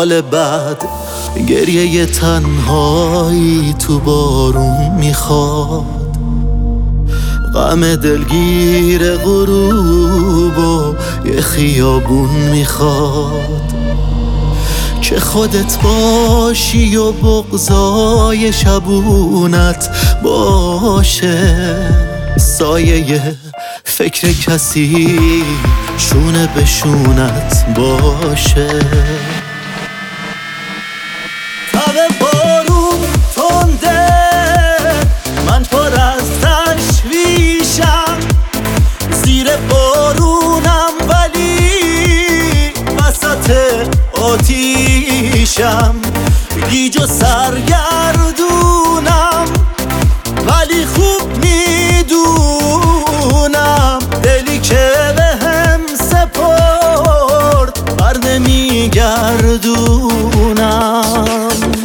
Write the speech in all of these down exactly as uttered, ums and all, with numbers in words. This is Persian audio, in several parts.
حال بد، گریه تنهایی تو بارون میخواد، غم دلگیر غروب و یه خیابون میخواد که خودت باشی و بغضای شبونت باشه، سایه فکر کسی شونه به شونت باشه. تب بارون تنده، من پر از تشویشم، زیر بارونم ولی وسط آتیشم، گیج و سرگردونم ولی خوب میدونم دلی که بهم سپرد بر نمیگردونم.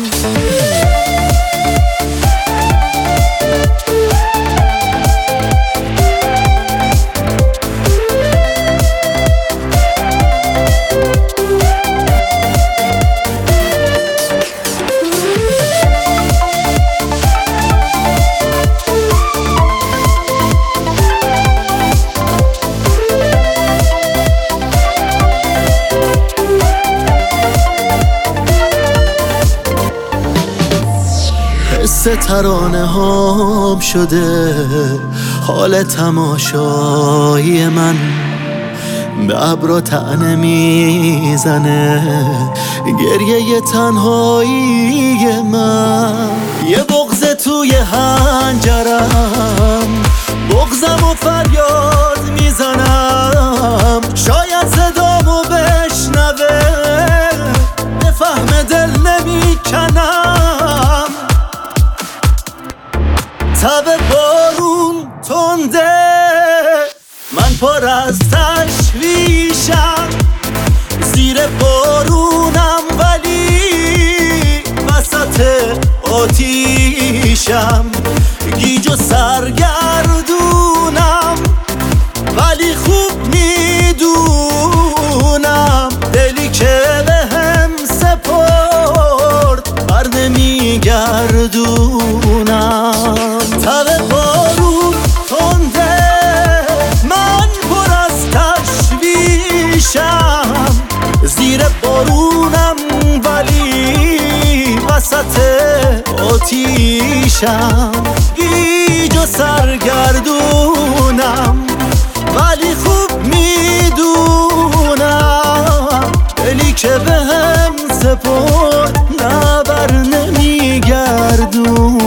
حس ترانه هام شده حال تماشایی من، به ابرا طعنه میزنه گریه تنهایی من، یه بغض توی هنجرم، بغضم و فریاد میزنم، شاید صدامو بشنوه به فهم دل نمیکنم. تب بارون تنده، من پر از تشویشم، زیر بارونم ولی وسط آتیشم، گیج و سرگردونم ولی خوب میدونم دلی که بهم سپرد بر نمیگردونم. تب بارون تنده، من پر از تشویشم، زیر بارونم ولی وسط آتیشم، گیج و سرگردونم ولی خوب میدونم دلی که بهم سپرد نه بر نمیگردونم.